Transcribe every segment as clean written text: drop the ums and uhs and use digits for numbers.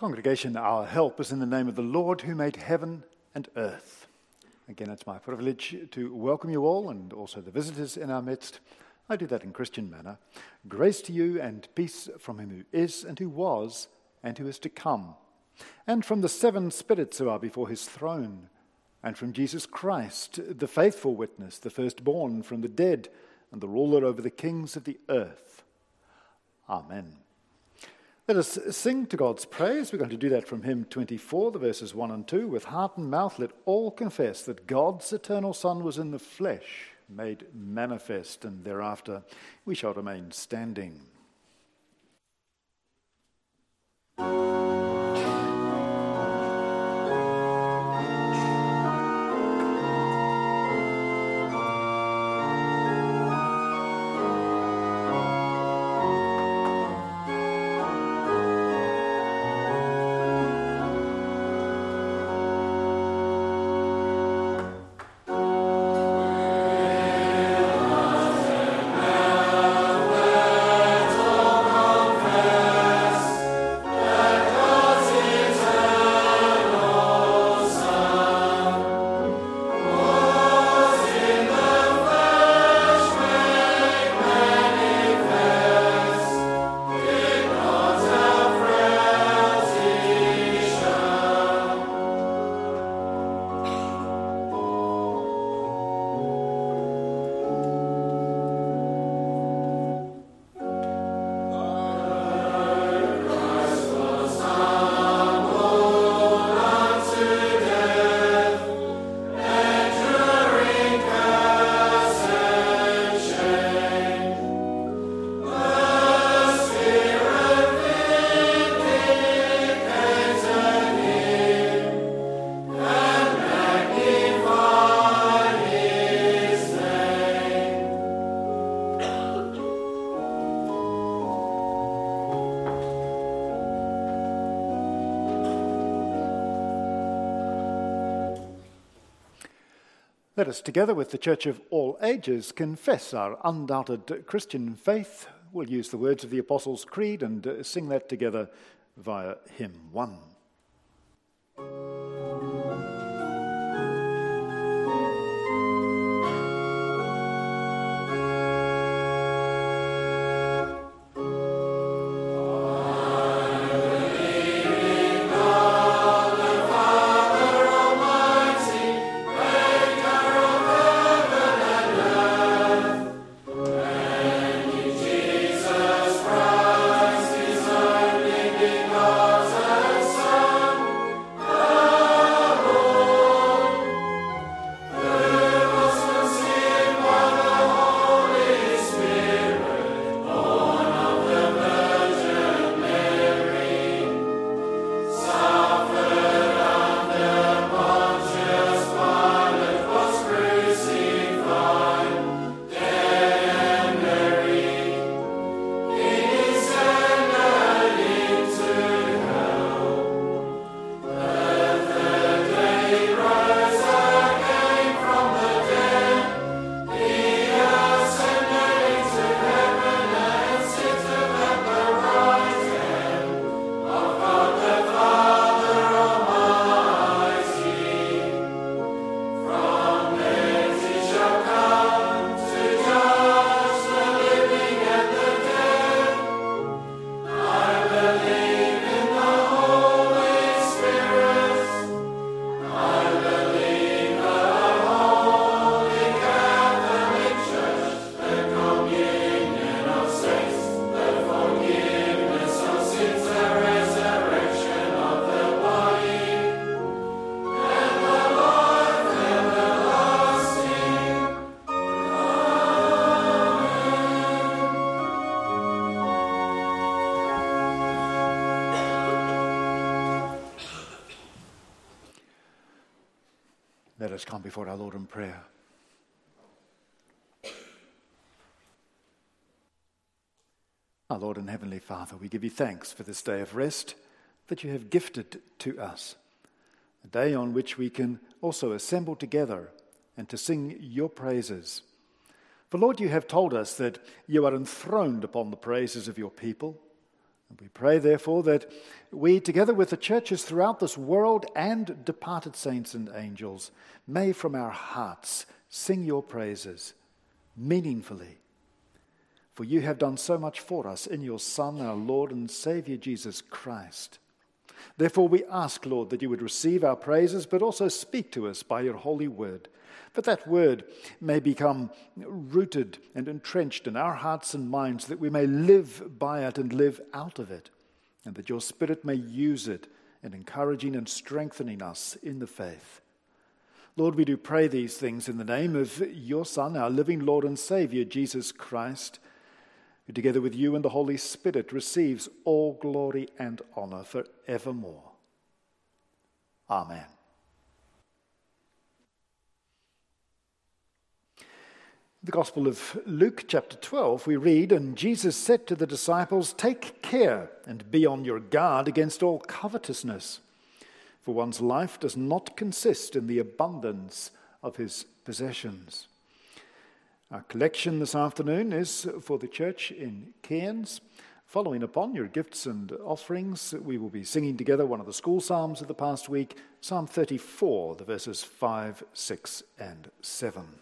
Congregation, our help is in the name of the Lord who made heaven and earth. Again, it's my privilege to welcome you all and also the visitors in our midst. I do that in Christian manner. Grace to you and peace from him who is and who was and who is to come, and from the seven spirits who are before his throne, and from Jesus Christ, the faithful witness, the firstborn from the dead, and the ruler over the kings of the earth. Amen. Let us sing to God's praise. We're going to do that from hymn 24, the verses 1 and 2. With heart and mouth let all confess that God's eternal Son was in the flesh, made manifest, and thereafter we shall remain standing. Let us, together with the Church of all ages, confess our undoubted Christian faith. We'll use the words of the Apostles' Creed and sing that together via hymn 1. Let us come before our Lord in prayer. Our Lord and Heavenly Father, we give you thanks for this day of rest that you have gifted to us, a day on which we can also assemble together and to sing your praises. For Lord, you have told us that you are enthroned upon the praises of your people, And we pray, therefore, that we, together with the churches throughout this world and departed saints and angels, may from our hearts sing your praises meaningfully. For you have done so much for us in your Son, our Lord and Saviour, Jesus Christ. Therefore we ask, Lord, that you would receive our praises, but also speak to us by your holy word, that word may become rooted and entrenched in our hearts and minds, that we may live by it and live out of it, and that your Spirit may use it in encouraging and strengthening us in the faith. Lord, we do pray these things in the name of your Son, our living Lord and Saviour, Jesus Christ, who together with you and the Holy Spirit receives all glory and honour for evermore. Amen. In the Gospel of Luke, chapter 12, we read, "And Jesus said to the disciples, 'Take care and be on your guard against all covetousness, for one's life does not consist in the abundance of his possessions.'" Our collection this afternoon is for the church in Cairns. Following upon your gifts and offerings, we will be singing together one of the school psalms of the past week, Psalm 34, the verses 5, 6, and 7.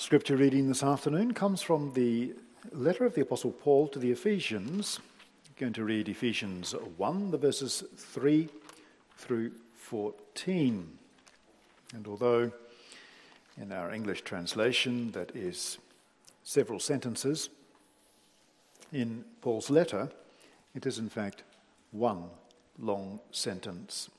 scripture reading this afternoon comes from the letter of the Apostle Paul to the Ephesians. I'm going to read Ephesians 1, the verses 3 through 14. And although in our English translation that is several sentences, in Paul's letter it is in fact one long sentence.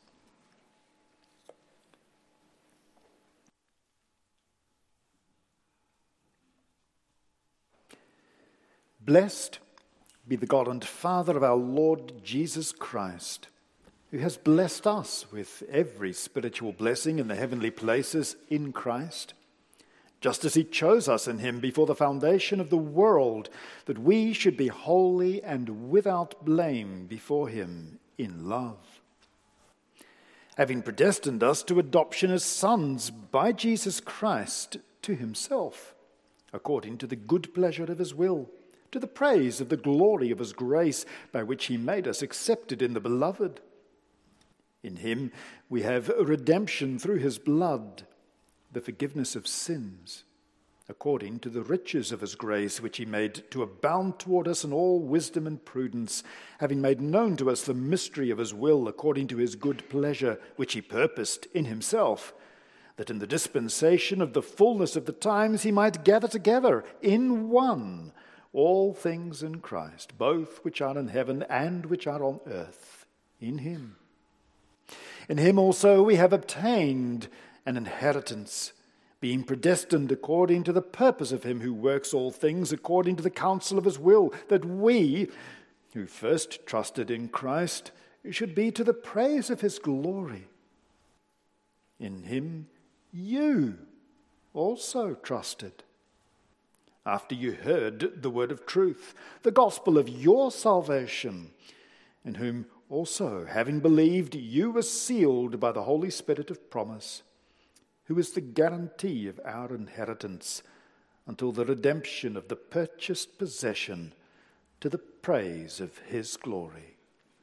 Blessed be the God and Father of our Lord Jesus Christ, who has blessed us with every spiritual blessing in the heavenly places in Christ, just as he chose us in him before the foundation of the world, that we should be holy and without blame before him in love. Having predestined us to adoption as sons by Jesus Christ to himself, according to the good pleasure of his will, to the praise of the glory of his grace, by which he made us accepted in the Beloved. In him we have redemption through his blood, the forgiveness of sins, according to the riches of his grace, which he made to abound toward us in all wisdom and prudence, having made known to us the mystery of his will, according to his good pleasure, which he purposed in himself, that in the dispensation of the fullness of the times he might gather together in one all things in Christ, both which are in heaven and which are on earth, in him. In him also we have obtained an inheritance, being predestined according to the purpose of him who works all things according to the counsel of his will, that we, who first trusted in Christ, should be to the praise of his glory. In him you also trusted, after you heard the word of truth, the gospel of your salvation, in whom also, having believed, you were sealed by the Holy Spirit of promise, who is the guarantee of our inheritance until the redemption of the purchased possession, to the praise of his glory.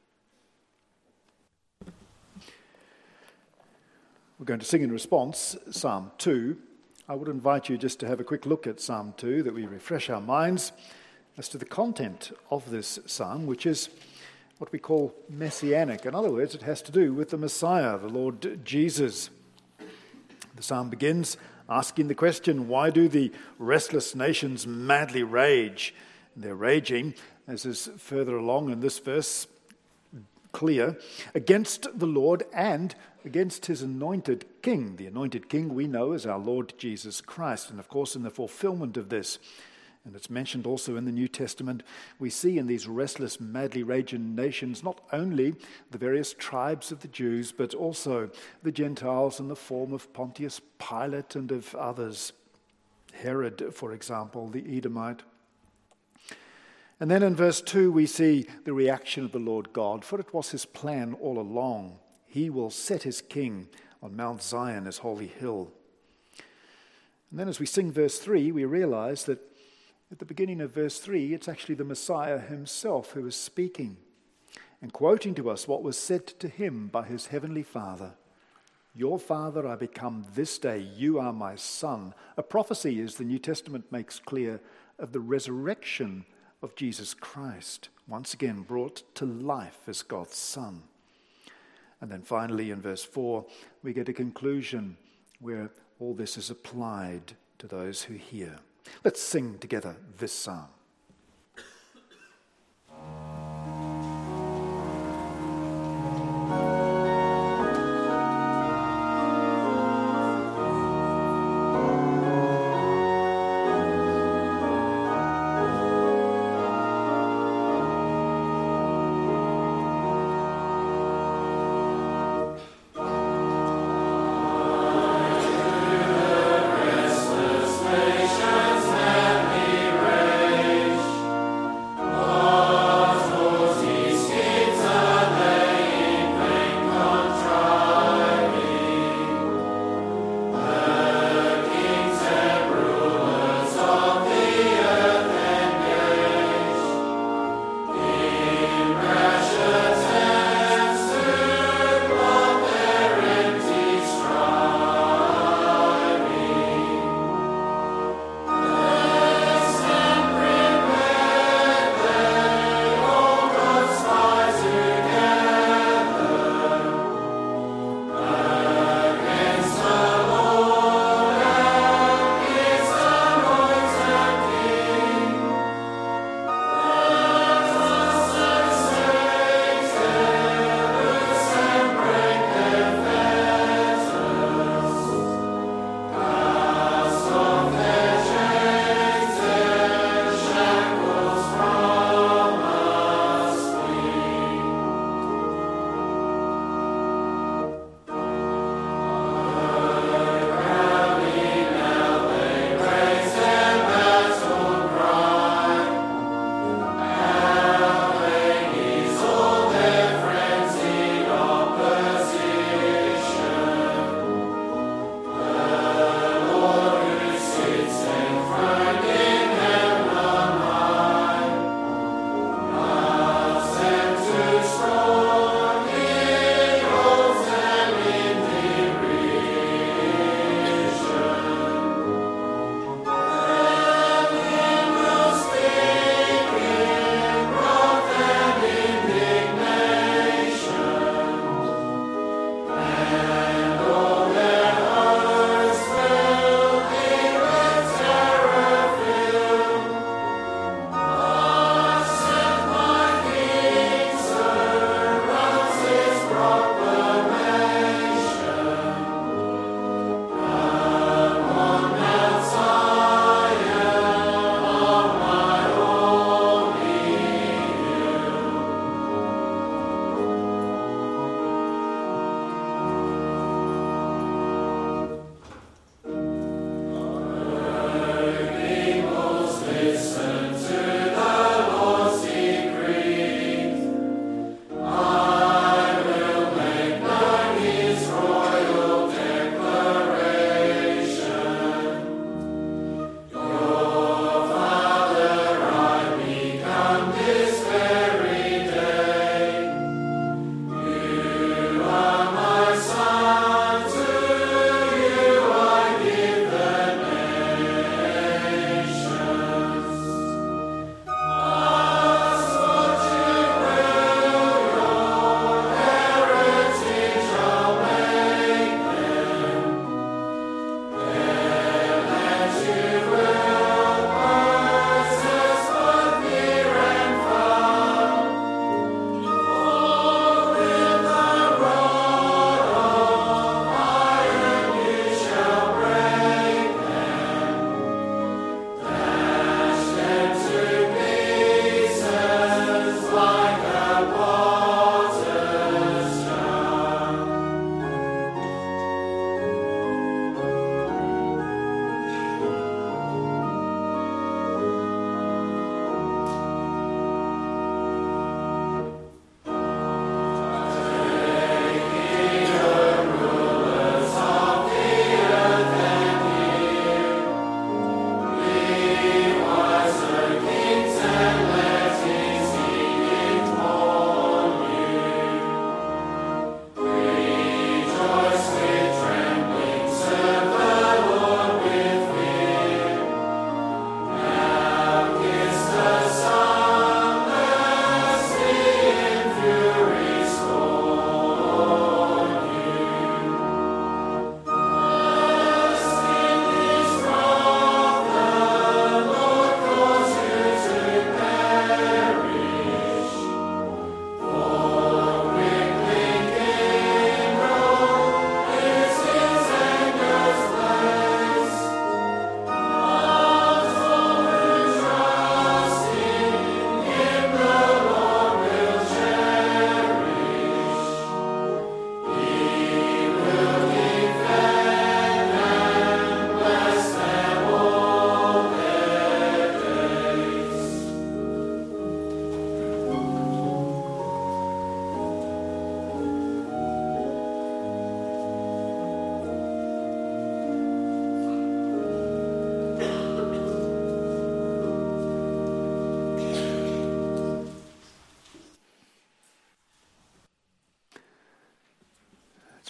We're going to sing in response Psalm 2. I would invite you just to have a quick look at Psalm 2, that we refresh our minds as to the content of this psalm, which is what we call messianic. In other words, it has to do with the Messiah, the Lord Jesus. The psalm begins asking the question, why do the restless nations madly rage? And they're raging, as is further along in this verse, clear, against the Lord and against his anointed king. The anointed king we know as our Lord Jesus Christ. And of course, in the fulfillment of this, and it's mentioned also in the New Testament, we see in these restless, madly raging nations not only the various tribes of the Jews, but also the Gentiles in the form of Pontius Pilate and of others. Herod, for example, the Edomite. And then in verse 2 we see the reaction of the Lord God, for it was his plan all along. He will set his king on Mount Zion, his holy hill. And then as we sing verse 3, we realize that at the beginning of verse 3, it's actually the Messiah himself who is speaking and quoting to us what was said to him by his heavenly Father. Your Father I become this day, you are my Son. A prophecy, as the New Testament makes clear, of the resurrection of Jesus Christ, once again brought to life as God's Son. And then finally in verse 4, we get a conclusion where all this is applied to those who hear. Let's sing together this psalm. Nations let me reign.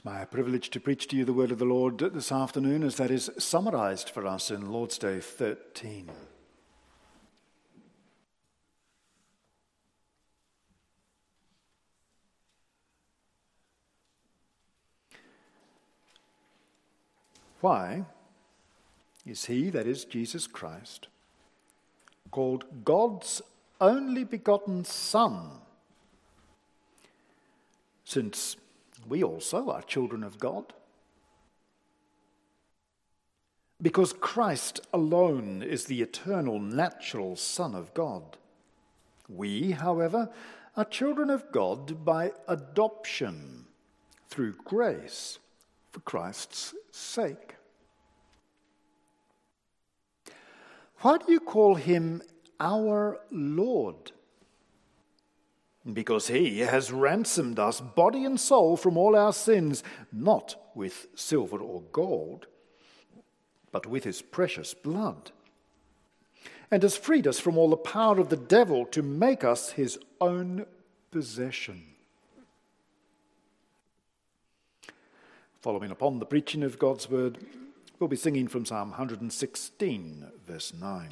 My privilege to preach to you the word of the Lord this afternoon as that is summarized for us in Lord's Day 13. Why is he, that is Jesus Christ, called God's only begotten Son, since we also are children of God? Because Christ alone is the eternal, natural Son of God. We, however, are children of God by adoption through grace for Christ's sake. Why do you call him our Lord? Because he has ransomed us, body and soul, from all our sins, not with silver or gold, but with his precious blood, and has freed us from all the power of the devil to make us his own possession. Following upon the preaching of God's word, we'll be singing from Psalm 116, verse 9.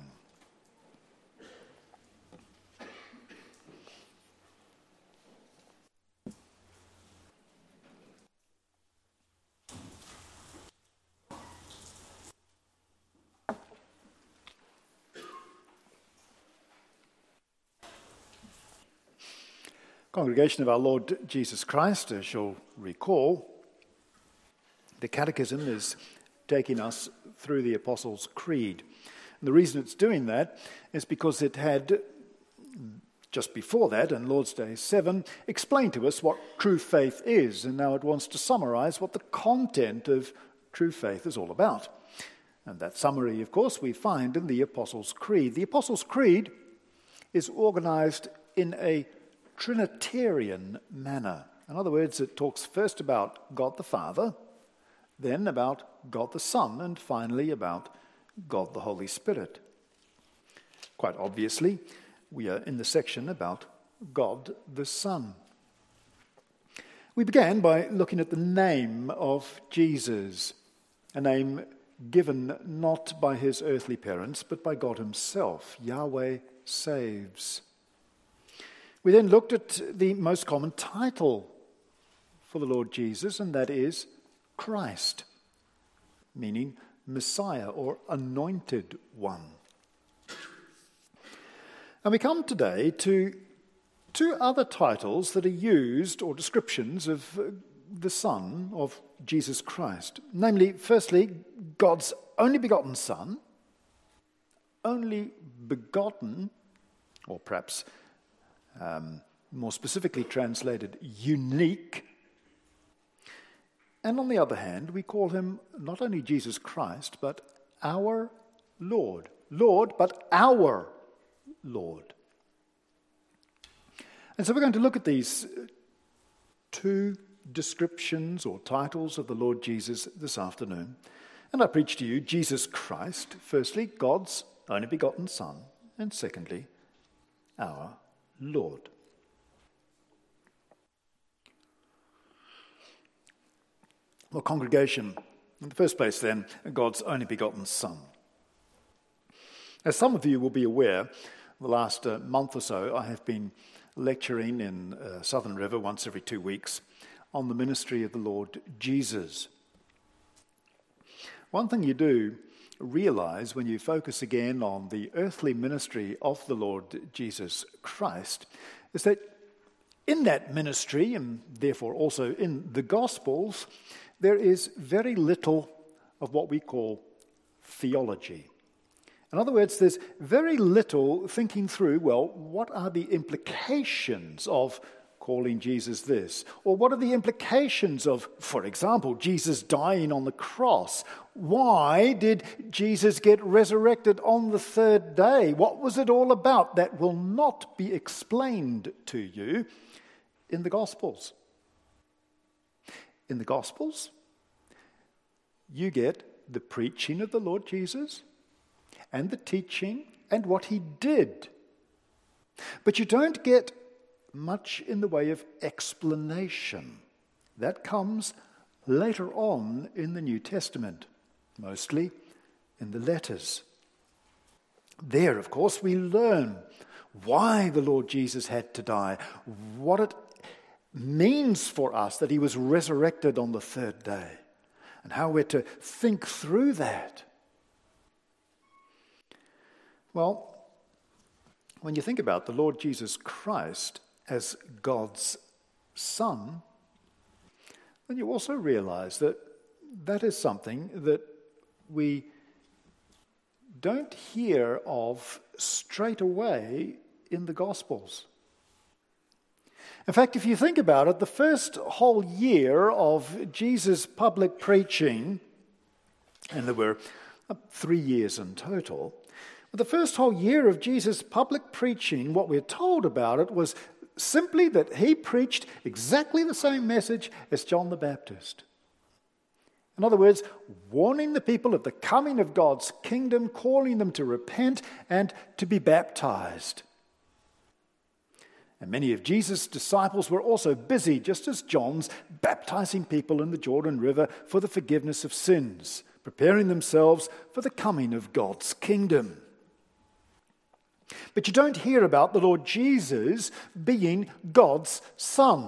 Congregation of our Lord Jesus Christ, as you'll recall, the Catechism is taking us through the Apostles' Creed. And the reason it's doing that is because it had, just before that, in Lord's Day 7, explained to us what true faith is, and now it wants to summarize what the content of true faith is all about. And that summary, of course, we find in the Apostles' Creed. The Apostles' Creed is organized in a Trinitarian manner. In other words, it talks first about God the Father, then about God the Son, and finally about God the Holy Spirit. Quite obviously, we are in the section about God the Son. We began by looking at the name of Jesus, a name given not by his earthly parents, but by God himself. Yahweh saves. We then looked at the most common title for the Lord Jesus, and that is Christ, meaning Messiah or Anointed One. And we come today to two other titles that are used, or descriptions of the Son of Jesus Christ. Namely, firstly, God's only begotten Son, only begotten, or perhaps more specifically translated, unique. And on the other hand, we call him not only Jesus Christ, but our Lord. Lord, but our Lord. And so we're going to look at these two descriptions or titles of the Lord Jesus this afternoon. And I preach to you Jesus Christ, firstly, God's only begotten Son, and secondly, our Lord. Well, congregation, in the first place then, God's only begotten Son. As some of you will be aware, the last month or so I have been lecturing in Southern River once every 2 weeks on the ministry of the Lord Jesus. One thing you do realize when you focus again on the earthly ministry of the Lord Jesus Christ is that in that ministry, and therefore also in the Gospels, there is very little of what we call theology. In other words, there's very little thinking through, well, what are the implications of calling Jesus this? Or what are the implications of, for example, Jesus dying on the cross? Why did Jesus get resurrected on the third day? What was it all about? That will not be explained to you in the Gospels. In the Gospels, you get the preaching of the Lord Jesus and the teaching and what he did. But you don't get much in the way of explanation. That comes later on in the New Testament, mostly in the letters. There, of course, we learn why the Lord Jesus had to die, what it means for us that he was resurrected on the third day, and how we're to think through that. Well, when you think about the Lord Jesus Christ as God's Son, then you also realize that that is something that we don't hear of straight away in the Gospels. In fact, if you think about it, the first whole year of Jesus' public preaching, and there were 3 years in total, but the first whole year of Jesus' public preaching, what we're told about it was simply that he preached exactly the same message as John the Baptist. In other words, warning the people of the coming of God's kingdom, calling them to repent and to be baptized. And many of Jesus' disciples were also busy, just as John's, baptizing people in the Jordan River for the forgiveness of sins, preparing themselves for the coming of God's kingdom. But you don't hear about the Lord Jesus being God's Son.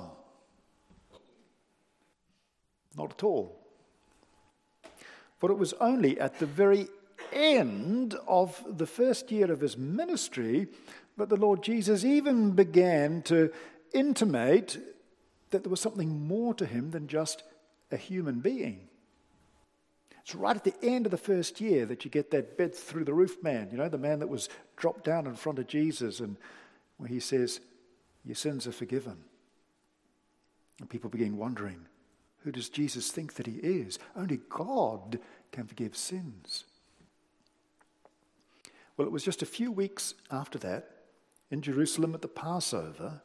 Not at all. For it was only at the very end of the first year of his ministry that the Lord Jesus even began to intimate that there was something more to him than just a human being. It's right at the end of the first year that you get that bed through the roof man, the man that was dropped down in front of Jesus, and where he says, "Your sins are forgiven." And people begin wondering, who does Jesus think that he is? Only God can forgive sins. Well, it was just a few weeks after that, in Jerusalem at the Passover,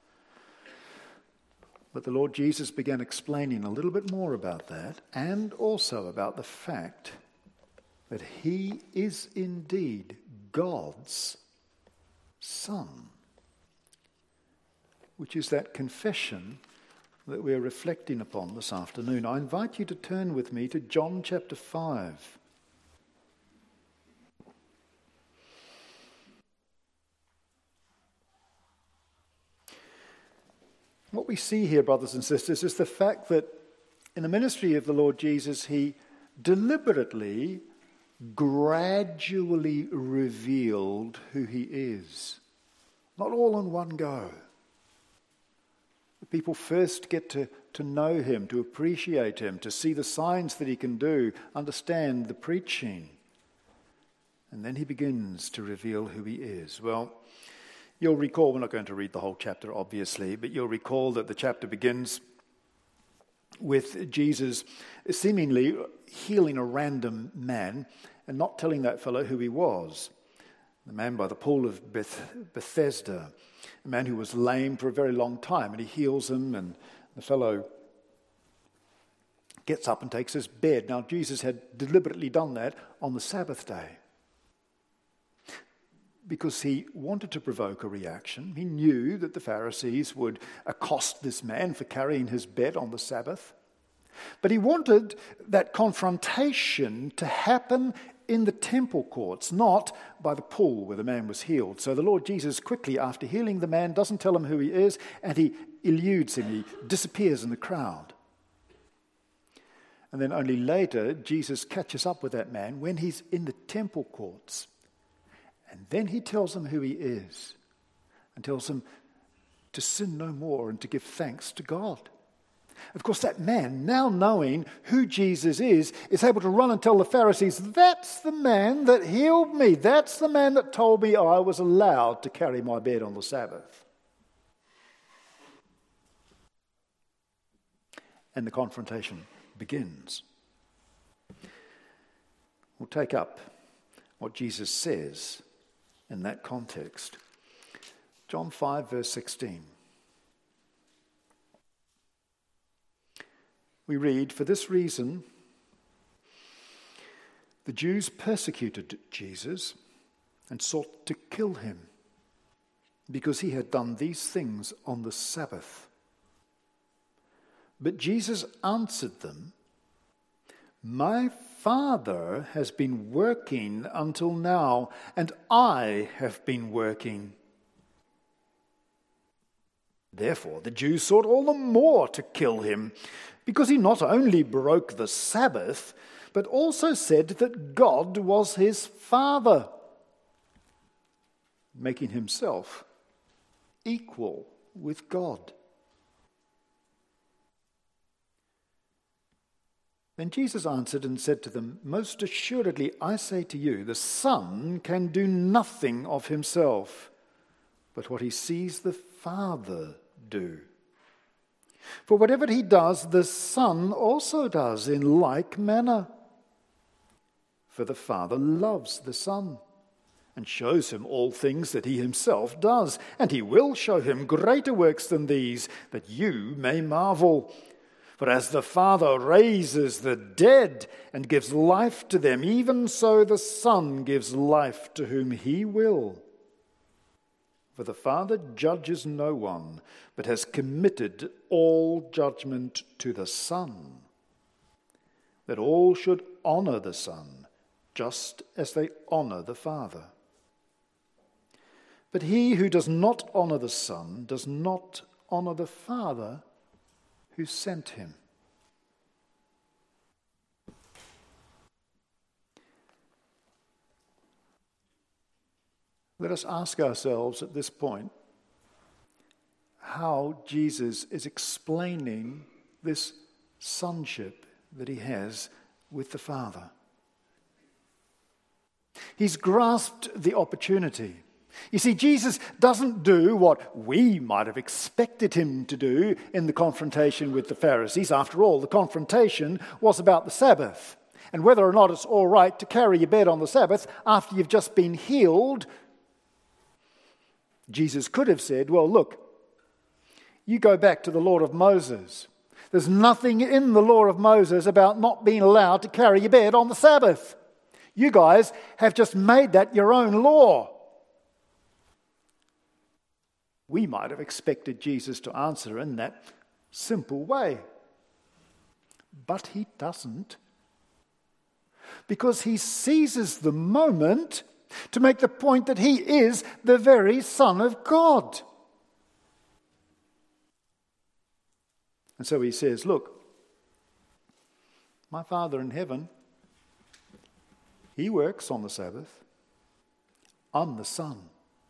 but the Lord Jesus began explaining a little bit more about that, and also about the fact that he is indeed God's Son, which is that confession that we're reflecting upon this afternoon. I invite you to turn with me to John chapter 5. What we see here, brothers and sisters, is the fact that in the ministry of the Lord Jesus, he deliberately, gradually revealed who he is. Not all in one go. The people first get to know him, to appreciate him, to see the signs that he can do, understand the preaching. And then he begins to reveal who he is. Well, you'll recall, we're not going to read the whole chapter, obviously, but you'll recall that the chapter begins with Jesus seemingly healing a random man and not telling that fellow who he was. The man by the pool of Bethesda, a man who was lame for a very long time, and he heals him, and the fellow gets up and takes his bed. Now, Jesus had deliberately done that on the Sabbath day, because he wanted to provoke a reaction. He knew that the Pharisees would accost this man for carrying his bed on the Sabbath. But he wanted that confrontation to happen in the temple courts, not by the pool where the man was healed. So the Lord Jesus quickly, after healing the man, doesn't tell him who he is, and he eludes him. He disappears in the crowd. And then only later, Jesus catches up with that man when he's in the temple courts. And then he tells them who he is, and tells them to sin no more and to give thanks to God. Of course, that man, now knowing who Jesus is able to run and tell the Pharisees, "That's the man that healed me. That's the man that told me I was allowed to carry my bed on the Sabbath." And the confrontation begins. We'll take up what Jesus says in that context. John 5, verse 16. We read, "For this reason, the Jews persecuted Jesus and sought to kill him, because he had done these things on the Sabbath. But Jesus answered them, "My Father has been working until now, and I have been working." Therefore the Jews sought all the more to kill him, because he not only broke the Sabbath, but also said that God was his Father, making himself equal with God. Then Jesus answered and said to them, "Most assuredly I say to you, the Son can do nothing of himself, but what he sees the Father do. For whatever he does, the Son also does in like manner. For the Father loves the Son, and shows him all things that he himself does, and he will show him greater works than these, that you may marvel. For as the Father raises the dead and gives life to them, even so the Son gives life to whom he will. For the Father judges no one, but has committed all judgment to the Son, that all should honor the Son, just as they honor the Father. But he who does not honor the Son does not honor the Father who sent him." Let us ask ourselves at this point how Jesus is explaining this sonship that he has with the Father. He's grasped the opportunity. You see, Jesus doesn't do what we might have expected him to do in the confrontation with the Pharisees. After all, the confrontation was about the Sabbath and whether or not it's all right to carry your bed on the Sabbath after you've just been healed. Jesus could have said, "Well, look, you go back to the law of Moses. There's nothing in the law of Moses about not being allowed to carry your bed on the Sabbath. You guys have just made that your own law." We might have expected Jesus to answer in that simple way. But he doesn't. Because he seizes the moment to make the point that he is the very Son of God. And so he says, "Look, my Father in heaven, he works on the Sabbath. I'm the Son.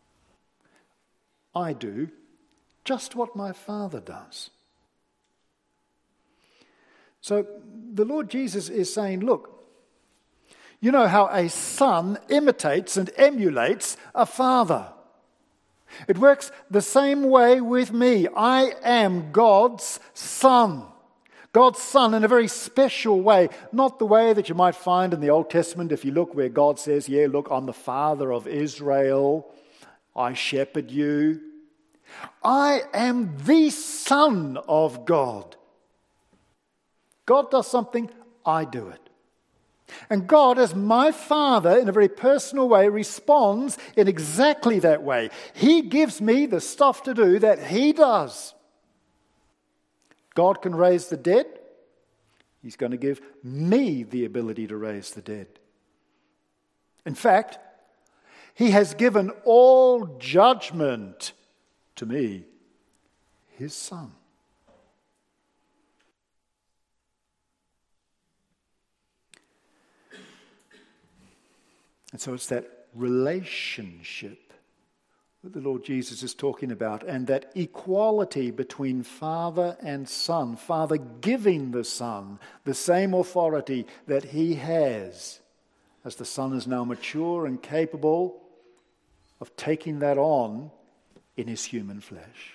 I do just what my Father does." So the Lord Jesus is saying, look, you know how a son imitates and emulates a father. It works the same way with me. I am God's son. God's son in a very special way, not the way that you might find in the Old Testament if you look where God says, "Yeah, look, I'm the father of Israel. I shepherd you." I am the Son of God. God does something, I do it. And God, as my Father, in a very personal way, responds in exactly that way. He gives me the stuff to do that he does. God can raise the dead. He's going to give me the ability to raise the dead. In fact, he has given all judgment to me, his Son. And so it's that relationship that the Lord Jesus is talking about, and that equality between Father and Son, Father giving the Son the same authority that he has, as the Son is now mature and capable of taking that on in his human flesh.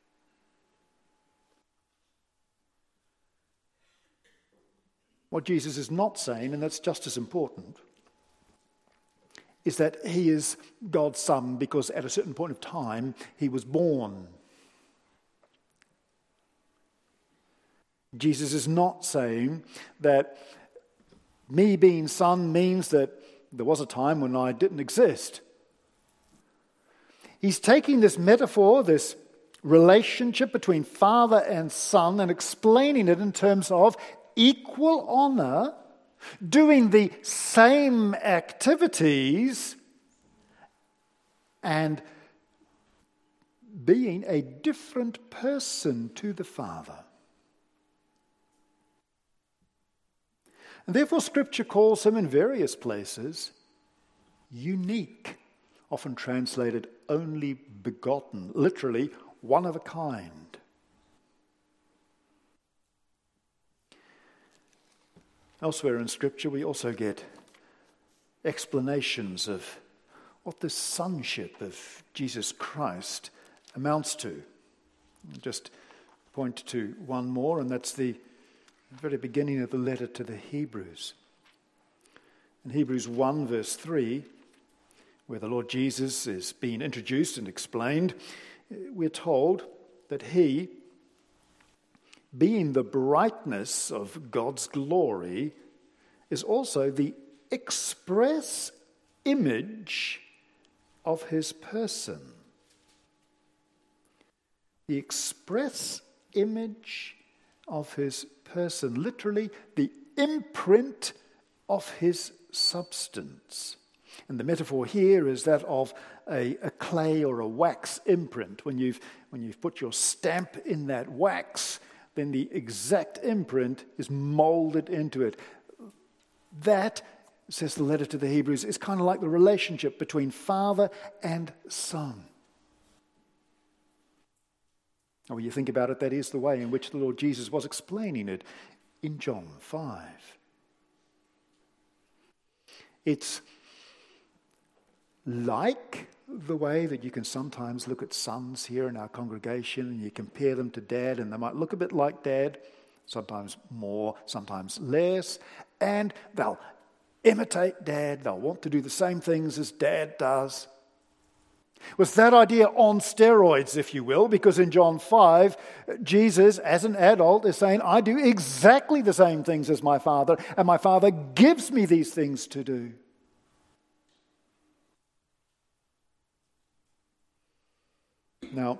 What Jesus is not saying, and that's just as important, is that he is God's son because at a certain point of time he was born. Jesus is not saying that me being son means that there was a time when I didn't exist. He's taking this metaphor, this relationship between Father and Son and explaining it in terms of equal honor, doing the same activities, and being a different person to the Father. And therefore, Scripture calls him in various places unique, often translated only begotten, literally one of a kind. Elsewhere in Scripture, we also get explanations of what the sonship of Jesus Christ amounts to. I'll just point to one more, and that's the very beginning of the letter to the Hebrews. In Hebrews 1, verse 3, where the Lord Jesus is being introduced and explained, we're told that he, being the brightness of God's glory, is also the express image of his person. The express image of his person, literally the imprint of his substance. And the metaphor here is that of a clay or a wax imprint. When you've put your stamp in that wax, then the exact imprint is molded into it. That, says the letter to the Hebrews, is kind of like the relationship between Father and Son. And when you think about it, that is the way in which the Lord Jesus was explaining it in John 5. It's like the way that you can sometimes look at sons here in our congregation and you compare them to Dad, and they might look a bit like Dad, sometimes more, sometimes less, and they'll imitate Dad, they'll want to do the same things as Dad does. Was that idea on steroids, if you will, because in John 5, Jesus, as an adult, is saying, I do exactly the same things as my Father, and my Father gives me these things to do. Now,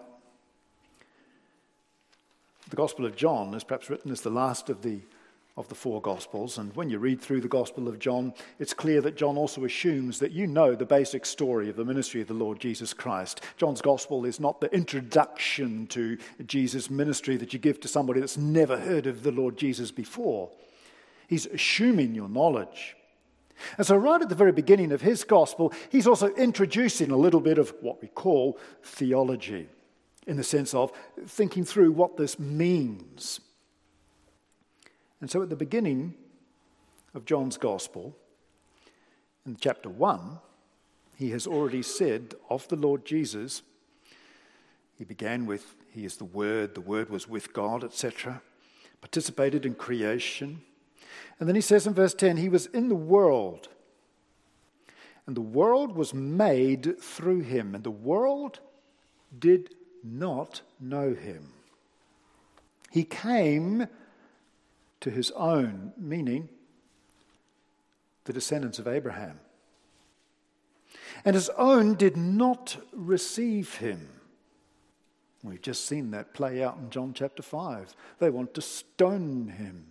the Gospel of John is perhaps written as the last of the four Gospels, and when you read through the Gospel of John, it's clear that John also assumes that you know the basic story of the ministry of the Lord Jesus Christ. John's Gospel is not the introduction to Jesus' ministry that you give to somebody that's never heard of the Lord Jesus before. He's assuming your knowledge. And so right at the very beginning of his Gospel, he's also introducing a little bit of what we call theology, in the sense of thinking through what this means. And so at the beginning of John's Gospel, in chapter 1, he has already said of the Lord Jesus, he began with, he is the Word was with God, etc., participated in creation. And then he says in verse 10, he was in the world, and the world was made through him, and the world did not know him. He came to his own, meaning the descendants of Abraham. And his own did not receive him. We've just seen that play out in John chapter 5. They want to stone him.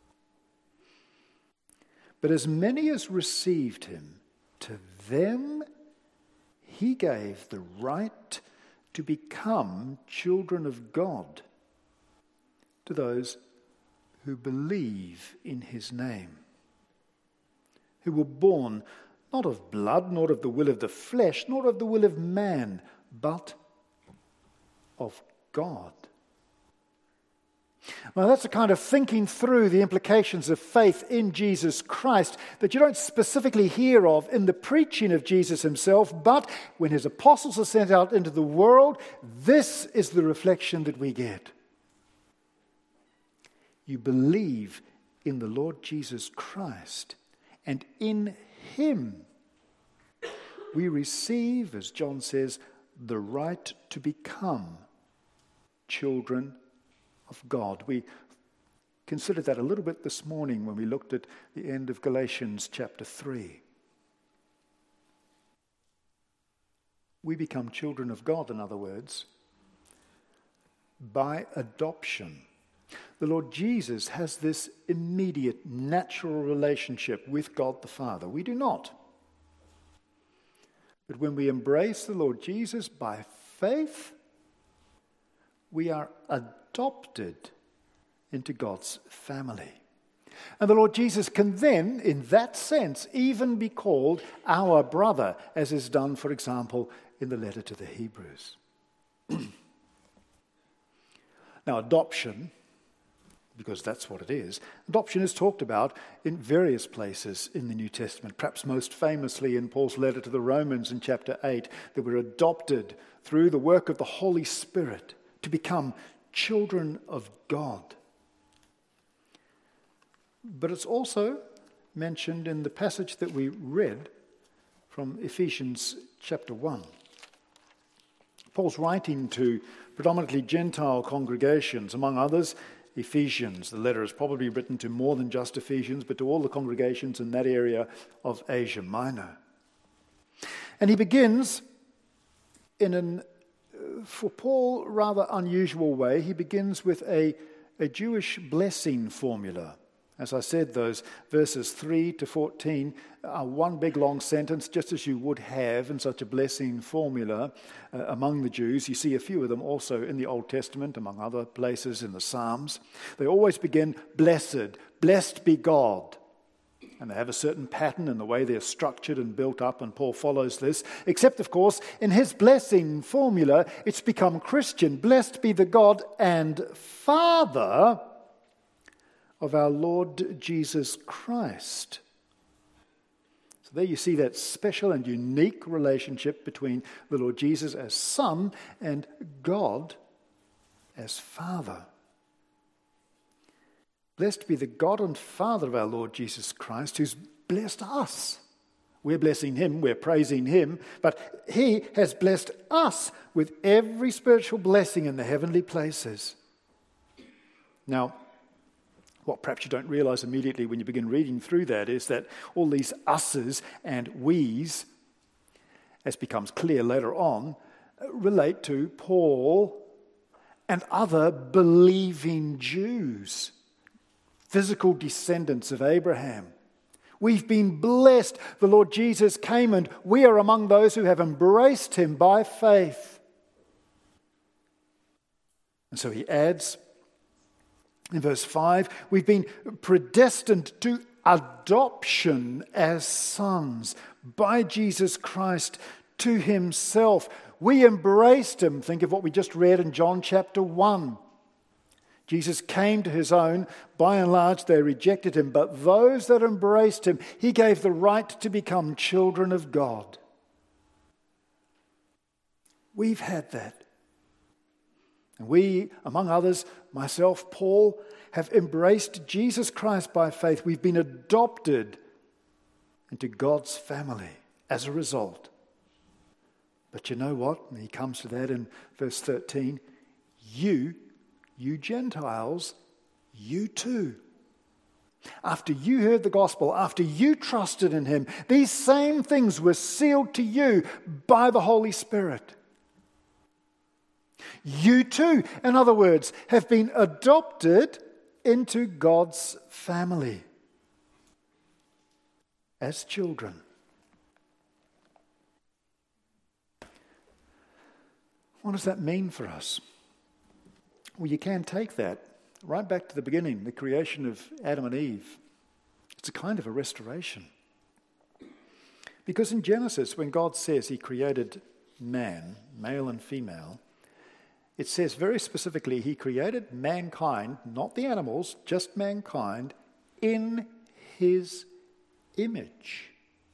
But as many as received him, to them he gave the right to become children of God, to those who believe in his name, who were born not of blood, nor of the will of the flesh, nor of the will of man, but of God. Now that's a kind of thinking through the implications of faith in Jesus Christ that you don't specifically hear of in the preaching of Jesus himself, but when his apostles are sent out into the world, this is the reflection that we get. You believe in the Lord Jesus Christ, and in him we receive, as John says, the right to become children of God. We considered that a little bit this morning when we looked at the end of Galatians chapter 3. We become children of God, in other words, by adoption. The Lord Jesus has this immediate, natural relationship with God the Father. We do not. But when we embrace the Lord Jesus by faith, we are adopted into God's family. And the Lord Jesus can then, in that sense, even be called our brother, as is done, for example, in the letter to the Hebrews. Now, adoption, because that's what it is, adoption is talked about in various places in the New Testament, perhaps most famously in Paul's letter to the Romans in chapter 8, that we're adopted through the work of the Holy Spirit to become children of God. But it's also mentioned in the passage that we read from Ephesians chapter 1. Paul's writing to predominantly Gentile congregations, among others, Ephesians. The letter is probably written to more than just Ephesians, but to all the congregations in that area of Asia Minor. And he begins in an, for Paul, rather unusual way. He begins with a Jewish blessing formula. As I said, those verses 3 to 14 are one big long sentence, just as you would have in such a blessing formula among the Jews. You see a few of them also in the Old Testament, among other places in the Psalms. They always begin, blessed be God. And they have a certain pattern in the way they're structured and built up, and Paul follows this. Except, of course, in his blessing formula, it's become Christian. Blessed be the God and Father of our Lord Jesus Christ. So there you see that special and unique relationship between the Lord Jesus as Son and God as Father. Blessed be the God and Father of our Lord Jesus Christ, who's blessed us. We're blessing him, we're praising him, but he has blessed us with every spiritual blessing in the heavenly places. Now, what perhaps you don't realize immediately when you begin reading through that is that all these us's and we's, as becomes clear later on, relate to Paul and other believing Jews, physical descendants of Abraham. We've been blessed. The Lord Jesus came and we are among those who have embraced him by faith. And so he adds, in verse 5, we've been predestined to adoption as sons by Jesus Christ to himself. We embraced him. Think of what we just read in John chapter 1. Jesus came to his own. By and large, they rejected him. But those that embraced him, he gave the right to become children of God. We've had that. And we, among others, myself, Paul, have embraced Jesus Christ by faith. We've been adopted into God's family as a result. But you know what? And he comes to that in verse 13. You Gentiles, you too. After you heard the gospel, after you trusted in him, these same things were sealed to you by the Holy Spirit. You too, in other words, have been adopted into God's family as children. What does that mean for us? Well, you can take that right back to the beginning, the creation of Adam and Eve. It's a kind of a restoration. Because in Genesis, when God says he created man, male and female, it says very specifically he created mankind, not the animals, just mankind, in his image.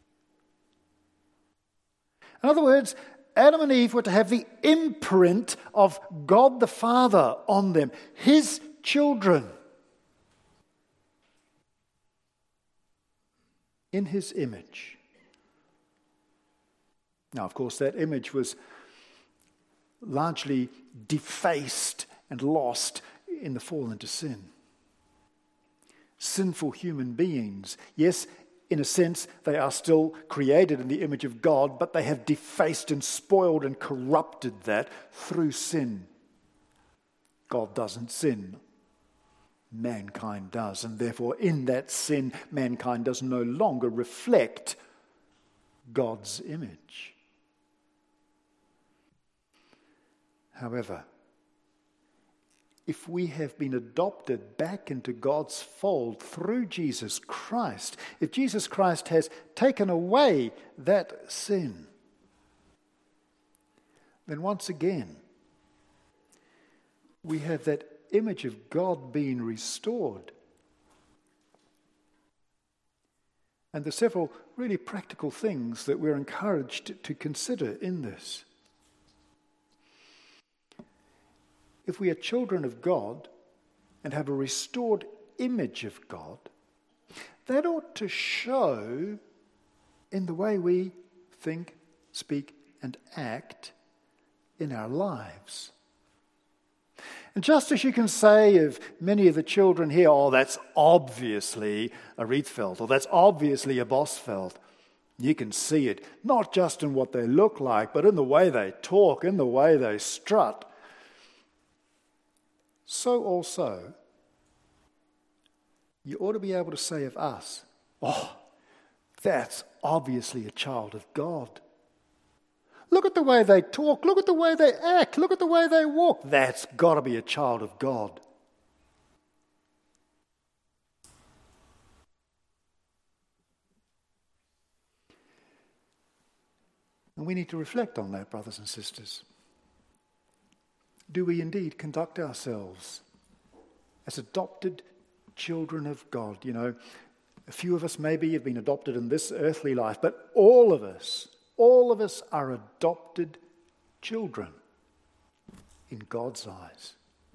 In other words, Adam and Eve were to have the imprint of God the Father on them, his children. In his image. Now, of course, that image was largely defaced and lost in the fall into sin. Sinful human beings, yes, in a sense, they are still created in the image of God, but they have defaced and spoiled and corrupted that through sin. God doesn't sin. Mankind does, and therefore in that sin, mankind does no longer reflect God's image. However, if we have been adopted back into God's fold through Jesus Christ, if Jesus Christ has taken away that sin, then once again, we have that image of God being restored. And there's several really practical things that we're encouraged to consider in this. If we are children of God and have a restored image of God, that ought to show in the way we think, speak, and act in our lives. And just as you can say of many of the children here, oh, that's obviously a Rietveld, or that's obviously a Bosveld, you can see it, not just in what they look like, but in the way they talk, in the way they strut. So also, you ought to be able to say of us, oh, that's obviously a child of God. Look at the way they talk, look at the way they act, look at the way they walk. That's got to be a child of God. And we need to reflect on that, brothers and sisters. Do we indeed conduct ourselves as adopted children of God? You know, a few of us maybe have been adopted in this earthly life, but all of us are adopted children in God's eyes.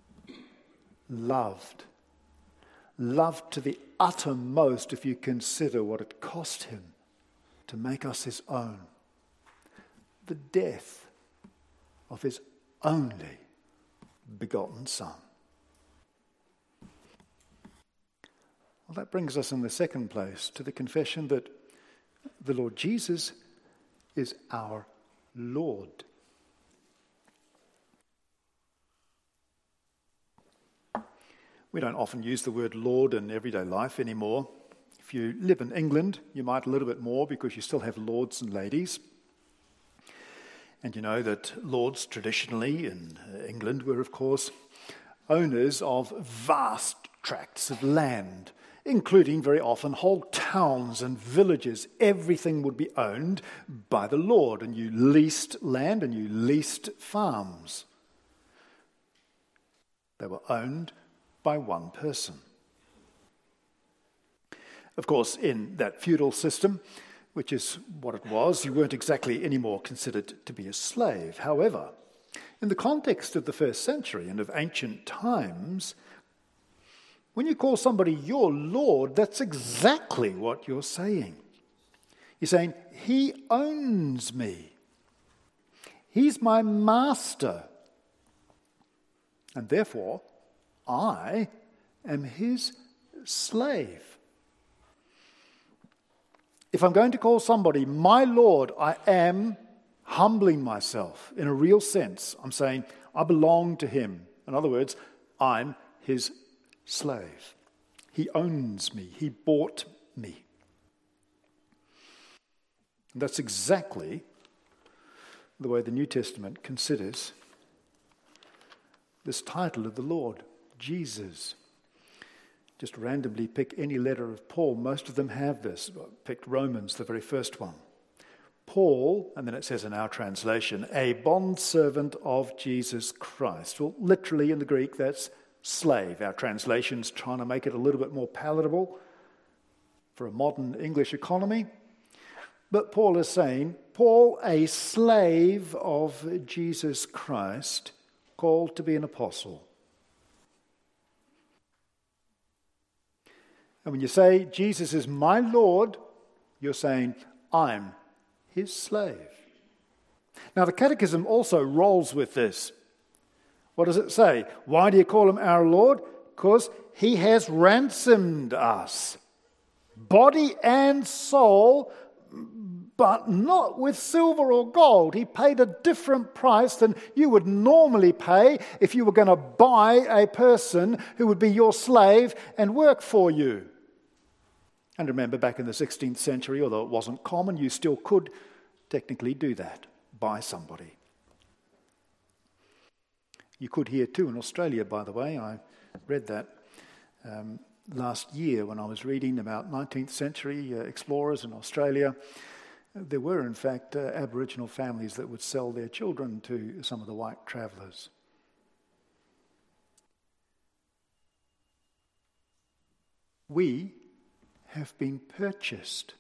Loved to the uttermost if you consider what it cost him to make us his own. The death of his only begotten Son. Well, that brings us in the second place to the confession that the Lord Jesus is our Lord. We don't often use the word Lord in everyday life anymore. If you live in England, you might a little bit more because you still have lords and ladies. And you know that lords traditionally in England were, of course, owners of vast tracts of land, including very often whole towns and villages. Everything would be owned by the lord, and you leased land and you leased farms. They were owned by one person. Of course, in that feudal system, which is what it was, you weren't exactly anymore considered to be a slave. However, in the context of the first century and of ancient times, when you call somebody your Lord, that's exactly what you're saying. You're saying, he owns me. He's my master. And therefore, I am his slave. If I'm going to call somebody my Lord, I am humbling myself in a real sense. I'm saying, I belong to him. In other words, I'm his slave. He owns me. He bought me. And that's exactly the way the New Testament considers this title of the Lord, Jesus. Just randomly pick any letter of Paul. Most of them have this. I picked Romans, the very first one. Paul, and then it says in our translation, a bondservant of Jesus Christ. Well, literally in the Greek, that's slave. Our translation's trying to make it a little bit more palatable for a modern English economy. But Paul is saying, Paul, a slave of Jesus Christ, called to be an apostle. And when you say, Jesus is my Lord, you're saying, I'm his slave. Now, the Catechism also rolls with this. What does it say? Why do you call him our Lord? Because he has ransomed us, body and soul, but not with silver or gold. He paid a different price than you would normally pay if you were going to buy a person who would be your slave and work for you. And remember, back in the 16th century, although it wasn't common, you still could technically do that, buy somebody. You could here too in Australia, by the way. I read that last year when I was reading about 19th century explorers in Australia. There were, in fact, Aboriginal families that would sell their children to some of the white travellers. We have been purchased.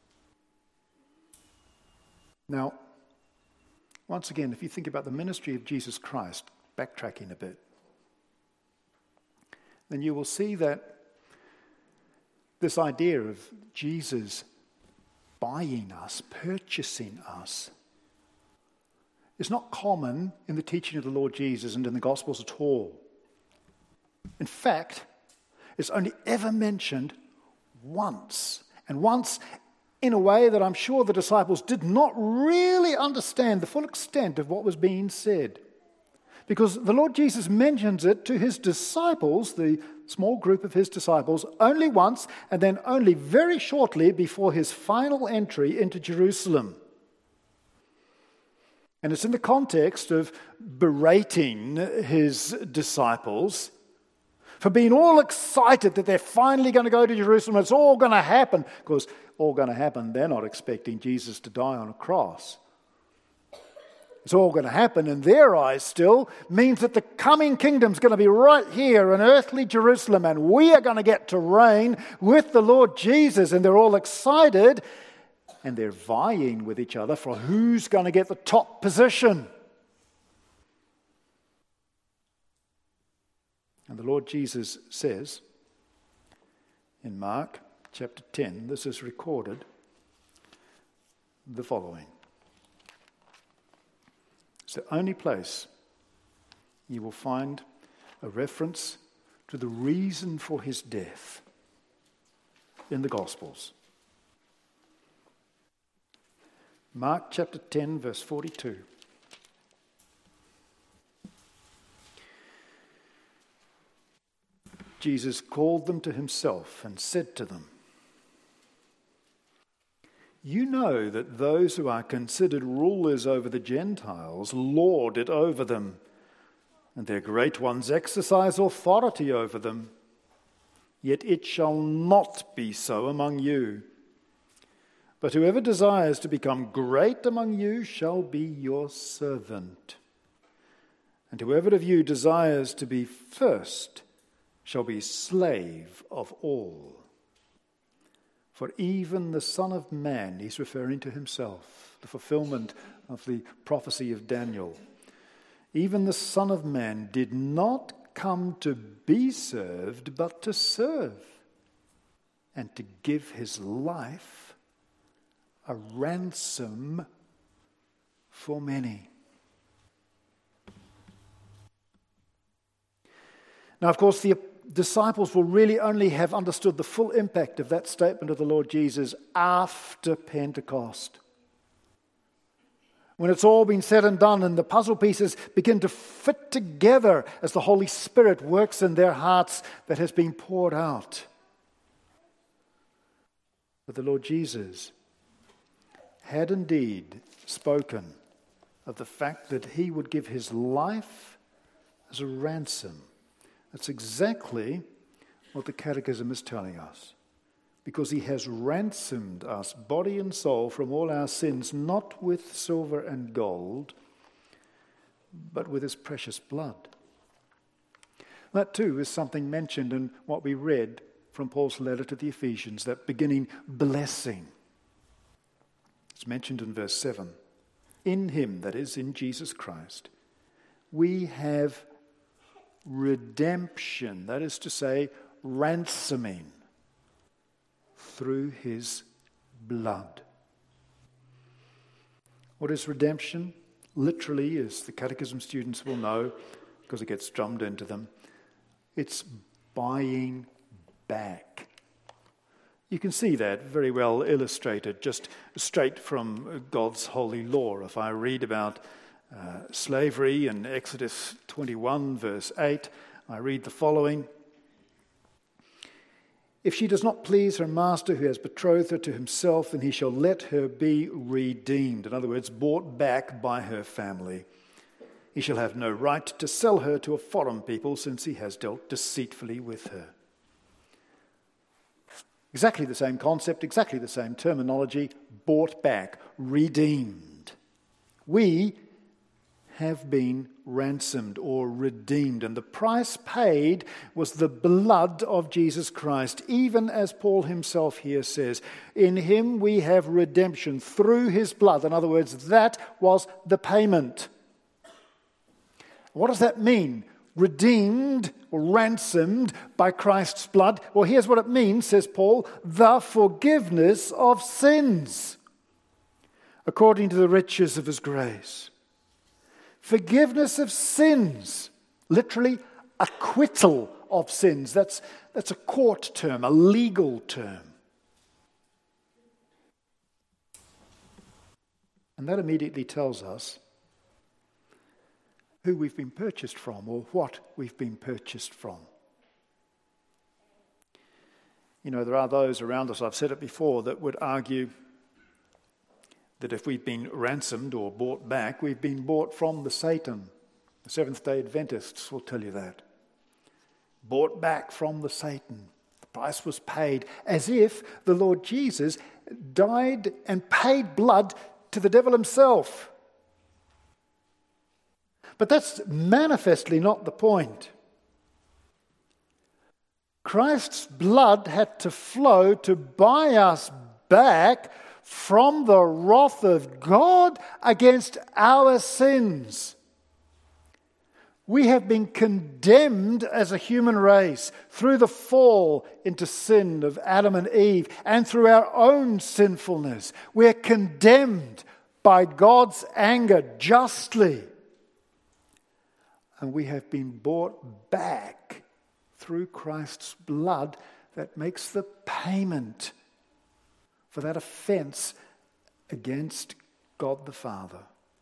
Now, once again, if you think about the ministry of Jesus Christ, backtracking a bit, then you will see that this idea of Jesus buying us, purchasing us, is not common in the teaching of the Lord Jesus and in the Gospels at all. In fact, it's only ever mentioned once, and once in a way that I'm sure the disciples did not really understand the full extent of what was being said. Because the Lord Jesus mentions it to his disciples, the small group of his disciples, only once, and then only very shortly before his final entry into Jerusalem. And it's in the context of berating his disciples for being all excited that they're finally going to go to Jerusalem. It's all going to happen. Of course, all going to happen, they're not expecting Jesus to die on a cross. It's all going to happen in their eyes still, means that the coming kingdom's going to be right here in earthly Jerusalem, and we are going to get to reign with the Lord Jesus. And they're all excited, and they're vying with each other for who's going to get the top position. And the Lord Jesus says in Mark chapter 10, this is recorded, the following. It's the only place you will find a reference to the reason for his death in the Gospels. Mark chapter 10, verse 42. Jesus called them to himself and said to them, "You know that those who are considered rulers over the Gentiles lord it over them, and their great ones exercise authority over them. Yet it shall not be so among you. But whoever desires to become great among you shall be your servant. And whoever of you desires to be first shall be slave of all. For even the Son of Man," he's referring to himself, the fulfillment of the prophecy of Daniel, "even the Son of Man did not come to be served, but to serve, and to give his life a ransom for many." Now, of course, the disciples will really only have understood the full impact of that statement of the Lord Jesus after Pentecost. When it's all been said and done and the puzzle pieces begin to fit together as the Holy Spirit works in their hearts that has been poured out. But the Lord Jesus had indeed spoken of the fact that he would give his life as a ransom. That's exactly what the Catechism is telling us. Because he has ransomed us, body and soul, from all our sins, not with silver and gold, but with his precious blood. That too is something mentioned in what we read from Paul's letter to the Ephesians, that beginning blessing. It's mentioned in verse 7. In him, that is, in Jesus Christ, we have redemption, that is to say, ransoming, through his blood. What is redemption? Literally, as the Catechism students will know, because it gets drummed into them, it's buying back. You can see that very well illustrated just straight from God's holy law. If I read about slavery in Exodus 21, verse 8, I read the following. If she does not please her master who has betrothed her to himself, then he shall let her be redeemed. In other words, bought back by her family. He shall have no right to sell her to a foreign people, since he has dealt deceitfully with her. Exactly the same concept, exactly the same terminology, bought back, redeemed. We have been ransomed or redeemed, and the price paid was the blood of Jesus Christ, even as Paul himself here says, in him we have redemption through his blood. In other words, that was the payment. What does that mean? Redeemed or ransomed by Christ's blood? Well, here's what it means, says Paul, the forgiveness of sins, according to the riches of his grace. Forgiveness of sins, literally acquittal of sins. That's a court term, a legal term. And that immediately tells us who we've been purchased from or what we've been purchased from. You know, there are those around us, I've said it before, that would argue that if we've been ransomed or bought back, we've been bought from the Satan. The Seventh-day Adventists will tell you that. Bought back from the Satan. The price was paid, as if the Lord Jesus died and paid blood to the devil himself. But that's manifestly not the point. Christ's blood had to flow to buy us back from the wrath of God against our sins. We have been condemned as a human race through the fall into sin of Adam and Eve and through our own sinfulness. We're condemned by God's anger justly. And we have been bought back through Christ's blood that makes the payment for that offense against God the Father.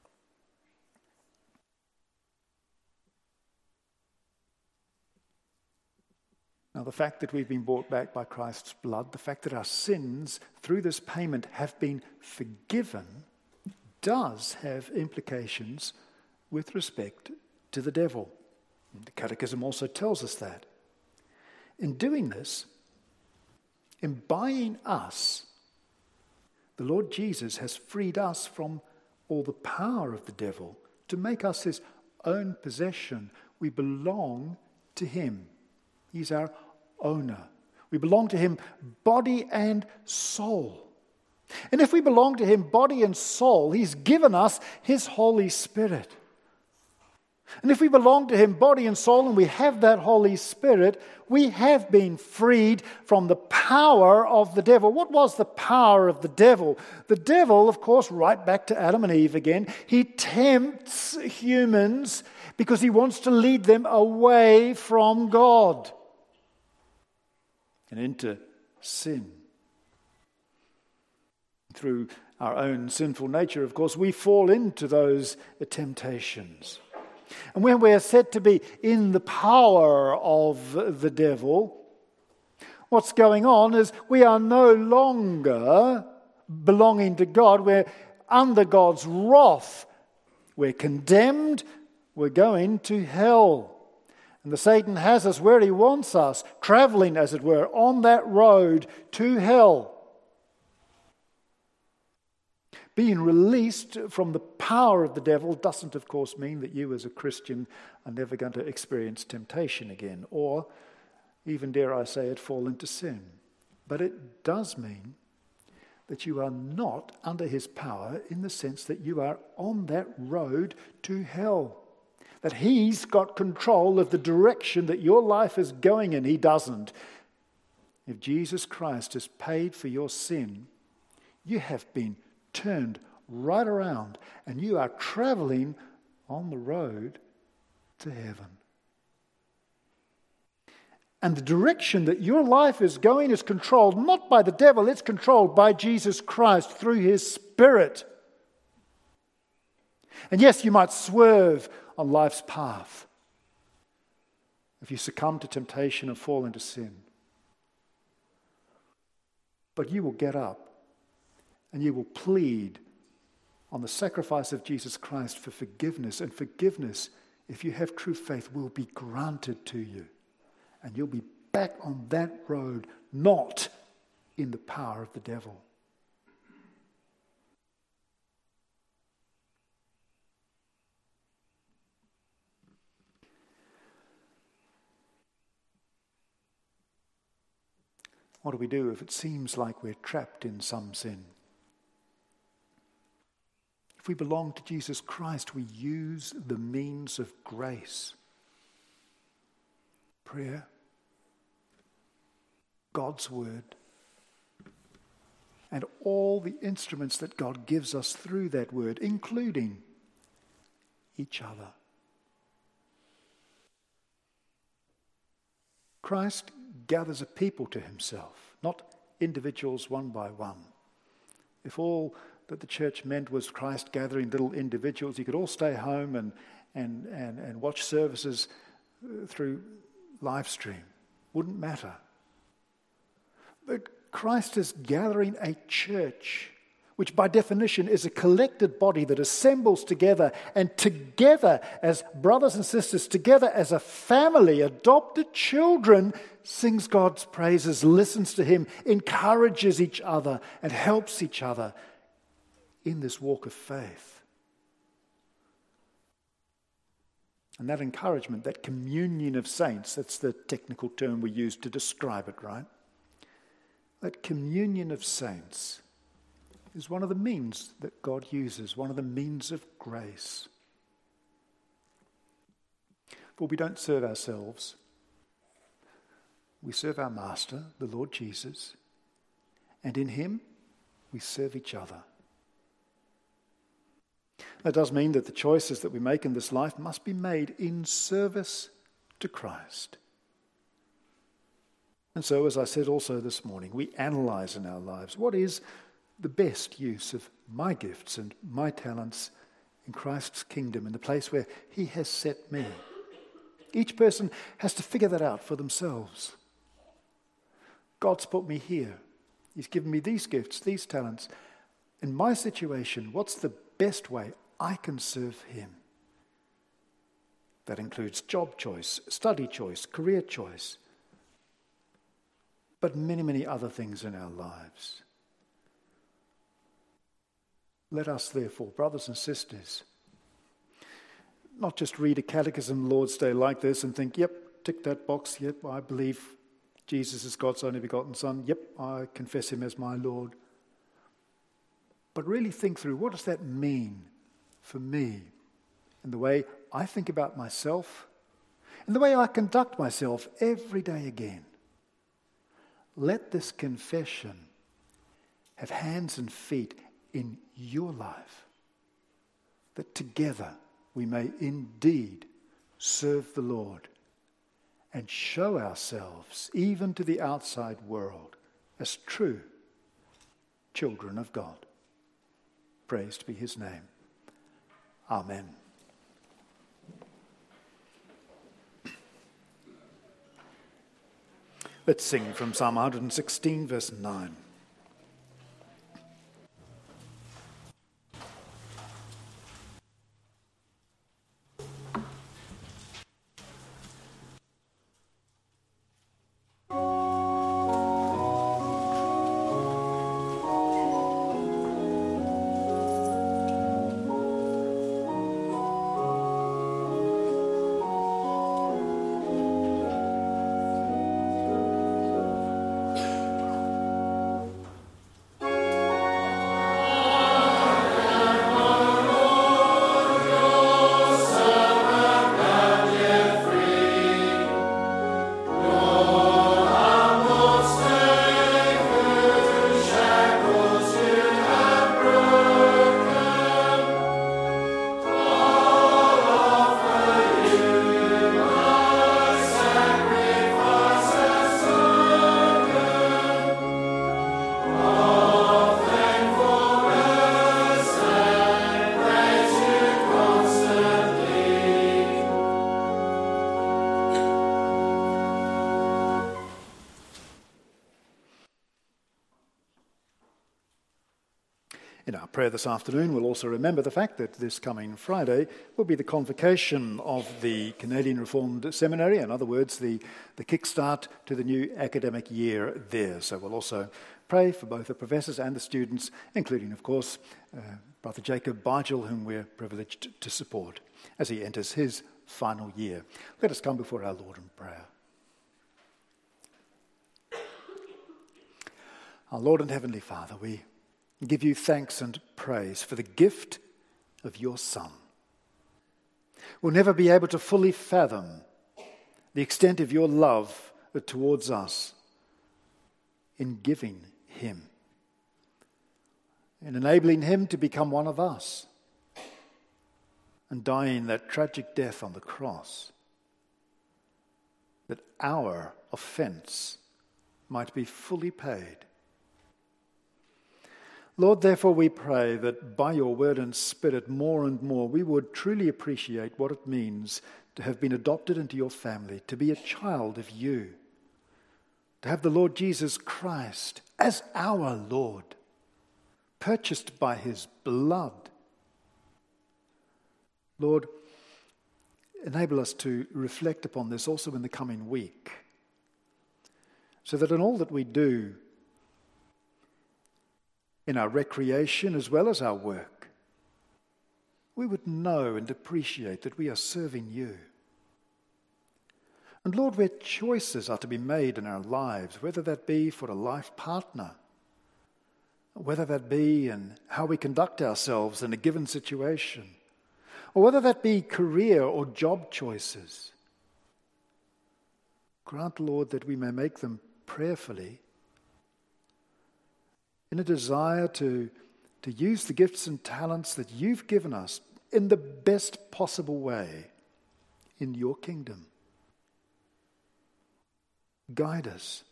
Now, the fact that we've been bought back by Christ's blood, the fact that our sins through this payment have been forgiven, does have implications with respect to the devil. And the Catechism also tells us that. In doing this, in buying us, the Lord Jesus has freed us from all the power of the devil to make us his own possession. We belong to him. He's our owner. We belong to him body and soul. And if we belong to him body and soul, he's given us his Holy Spirit. And if we belong to him body and soul and we have that Holy Spirit, we have been freed from the power of the devil. What was the power of the devil? The devil, of course, right back to Adam and Eve again, he tempts humans because he wants to lead them away from God and into sin. Through our own sinful nature, of course, we fall into those temptations. And when we are said to be in the power of the devil, what's going on is we are no longer belonging to God. We're under God's wrath. We're condemned. We're going to hell. And the Satan has us where he wants us, traveling, as it were, on that road to hell. Being released from the power of the devil doesn't, of course, mean that you as a Christian are never going to experience temptation again, or even, dare I say it, fall into sin. But it does mean that you are not under his power in the sense that you are on that road to hell. That he's got control of the direction that your life is going in. He doesn't. If Jesus Christ has paid for your sin, you have been turned right around and you are traveling on the road to heaven. And the direction that your life is going is controlled not by the devil, it's controlled by Jesus Christ through his Spirit. And yes, you might swerve on life's path if you succumb to temptation and fall into sin. But you will get up and you will plead on the sacrifice of Jesus Christ for forgiveness. And forgiveness, if you have true faith, will be granted to you. And you'll be back on that road, not in the power of the devil. What do we do if it seems like we're trapped in some sin? If we belong to Jesus Christ, we use the means of grace. Prayer, God's word, and all the instruments that God gives us through that word, including each other. Christ gathers a people to himself, not individuals one by one. If all that the church meant was Christ gathering little individuals, you could all stay home and watch services through live stream. Wouldn't matter. But Christ is gathering a church, which by definition is a collected body that assembles together, and together as brothers and sisters, together as a family, adopted children, sings God's praises, listens to him, encourages each other, and helps each other in this walk of faith. And that encouragement, that communion of saints, that's the technical term we use to describe it, right? That communion of saints is one of the means that God uses, one of the means of grace. For we don't serve ourselves. We serve our Master, the Lord Jesus, and in him we serve each other. That does mean that the choices that we make in this life must be made in service to Christ. And so, as I said also this morning, we analyze in our lives what is the best use of my gifts and my talents in Christ's kingdom, in the place where he has set me. Each person has to figure that out for themselves. God's put me here. He's given me these gifts, these talents. In my situation, what's the best way I can serve him? That includes job choice, study choice, career choice, but many, many other things in our lives. Let us, therefore, brothers and sisters, not just read a catechism Lord's Day like this and think, yep, tick that box, yep, I believe Jesus is God's only begotten Son, yep, I confess him as my Lord. But really think through, what does that mean for me in the way I think about myself, in the way I conduct myself every day again? Let this confession have hands and feet in your life, that together we may indeed serve the Lord and show ourselves, even to the outside world, as true children of God. Praised be his name. Amen. Let's sing from Psalm 116, verse 9. In our prayer this afternoon, we'll also remember the fact that this coming Friday will be the convocation of the Canadian Reformed Seminary, in other words, the kickstart to the new academic year there. So we'll also pray for both the professors and the students, including, of course, Brother Jacob Bargel, whom we're privileged to support as he enters his final year. Let us come before our Lord in prayer. Our Lord and Heavenly Father, we give you thanks and praise for the gift of your Son. We'll never be able to fully fathom the extent of your love towards us in giving him, in enabling him to become one of us and dying that tragic death on the cross, that our offense might be fully paid. Lord, therefore we pray that by your word and spirit more and more we would truly appreciate what it means to have been adopted into your family, to be a child of you, to have the Lord Jesus Christ as our Lord, purchased by his blood. Lord, enable us to reflect upon this also in the coming week, so that in all that we do, in our recreation as well as our work, we would know and appreciate that we are serving you. And Lord, where choices are to be made in our lives, whether that be for a life partner, whether that be in how we conduct ourselves in a given situation, or whether that be career or job choices, grant, Lord, that we may make them prayerfully in a desire to use the gifts and talents that you've given us in the best possible way in your kingdom. Guide us.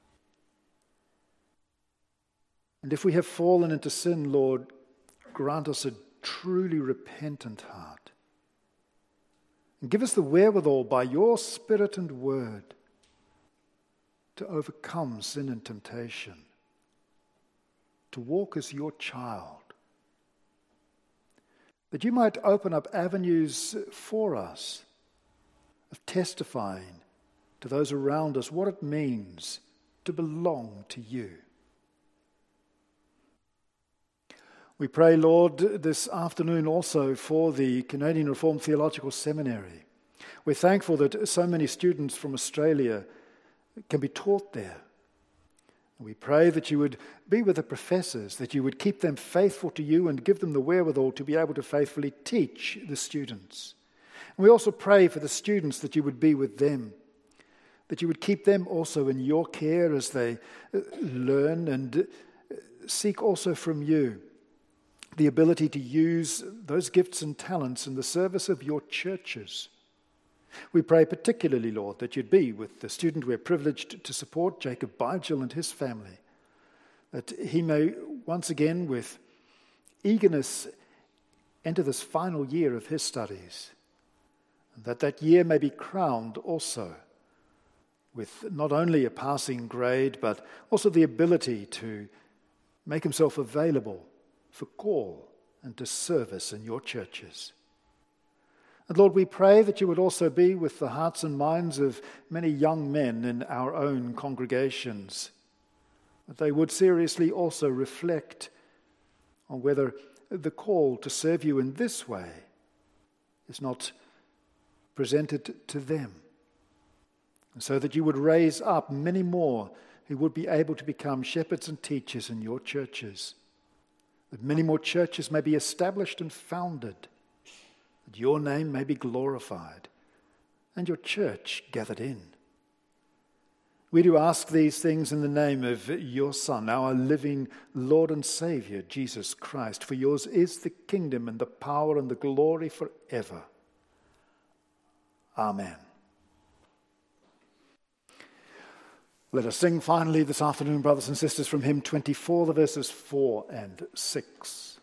And if we have fallen into sin, Lord, grant us a truly repentant heart. And give us the wherewithal by your Spirit and word to overcome sin and temptation, to walk as your child, that you might open up avenues for us of testifying to those around us what it means to belong to you. We pray, Lord, this afternoon also for the Canadian Reformed Theological Seminary. We're thankful that so many students from Australia can be taught there. We pray that you would be with the professors, that you would keep them faithful to you and give them the wherewithal to be able to faithfully teach the students. And we also pray for the students that you would be with them, that you would keep them also in your care as they learn and seek also from you the ability to use those gifts and talents in the service of your churches. We pray particularly, Lord, that you'd be with the student we're privileged to support, Jacob Bargel and his family, that he may once again with eagerness enter this final year of his studies, and that year may be crowned also with not only a passing grade, but also the ability to make himself available for call and to service in your churches. And Lord, we pray that you would also be with the hearts and minds of many young men in our own congregations, that they would seriously also reflect on whether the call to serve you in this way is not presented to them, and so that you would raise up many more who would be able to become shepherds and teachers in your churches, that many more churches may be established and founded, that your name may be glorified and your church gathered in. We do ask these things in the name of your Son, our living Lord and Savior, Jesus Christ. For yours is the kingdom and the power and the glory forever. Amen. Let us sing finally this afternoon, brothers and sisters, from hymn 24, the verses 4 and 6.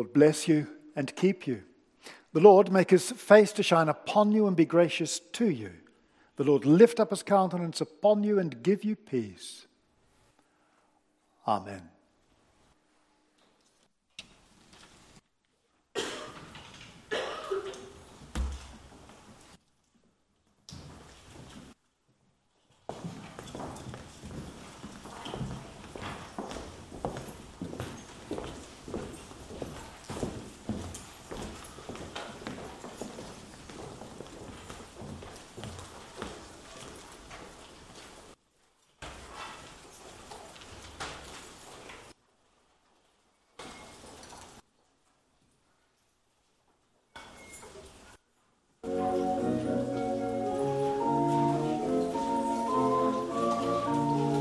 Lord bless you and keep you. The Lord make his face to shine upon you and be gracious to you. The Lord lift up his countenance upon you and give you peace. Amen.